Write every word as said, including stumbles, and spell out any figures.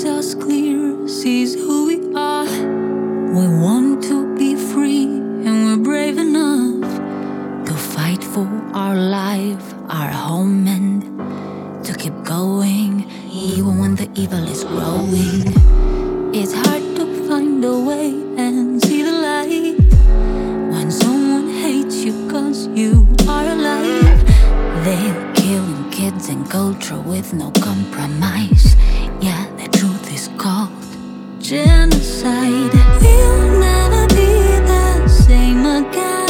sees us clear, sees who we are. We want to be free, and we're brave enough to fight for our life, our home, and to keep going, even when the evil is growing. It's hard to find a way and see the light when someone hates you cause you are alive. They're killing kids and culture with no compromise. Yeah, the truth is called genocide. We'll never be the same again.